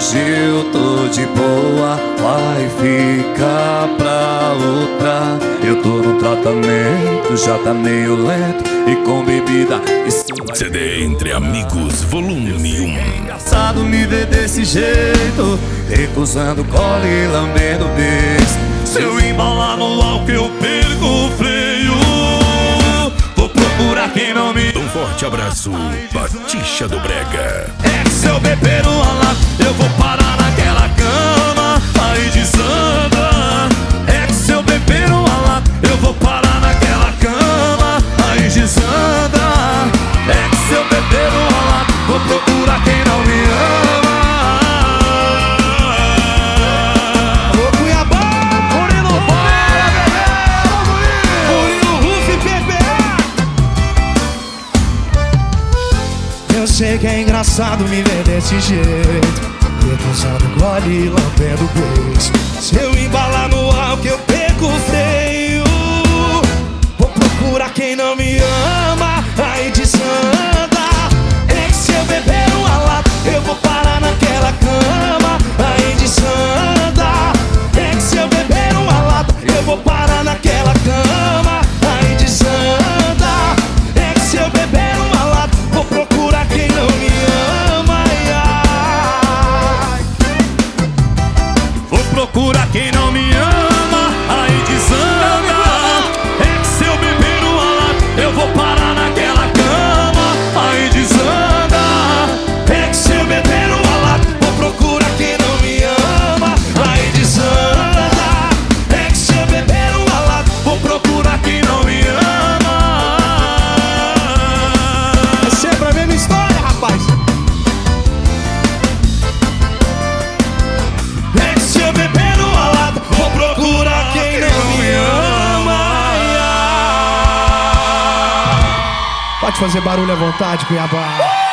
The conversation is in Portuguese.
hoje eu tô de boa, vai ficar pra outra. Eu tô no tratamento, já tá meio lento, e com bebida isso vai... CD Entre Amigos, volume 1. É engraçado me ver desse jeito, recusando cola e lambendo beijo. Se eu embalar no álcool eu perco o freio. Vou procurar quem não me... Um forte abraço, Batixa do Brega. É que se eu beber uma lata, eu vou parar naquela cama, aí desanda. É que se eu beber uma lata, eu vou parar naquela cama, aí desanda. É que se eu beber uma lata, vou procurar quem não me ama. Ô Cuiabá, Murilo, bora, bebê! Murilo, Ruf, PPA. Eu sei que é engraçado me ver desse jeito, recusando gole e lambendo beijo. Se eu embalar no álcool eu perco o freio. Vou procurar quem não me ama, aí desanda. É que se eu beber uma lata, eu vou parar naquela cama, aí desanda. É que se eu beber uma lata, eu vou parar naquela cama, aí desanda. É que se eu beber uma lata, vou procurar quem não me ama, ai, ai. Vou procurar quem não me ama, aí desanda. É que se eu beber uma lata, eu vou parar naquela cama, aí desanda. É que se eu beber uma lata, vou procurar quem não me ama, aí desanda. É que se eu beber uma lata, Vou procurar quem não me ama. é sempre a mesma história, rapaz. É que se eu beber uma lata, vou procurar quem não me ama, ai, ai. Pode fazer barulho à vontade, Cuiabá.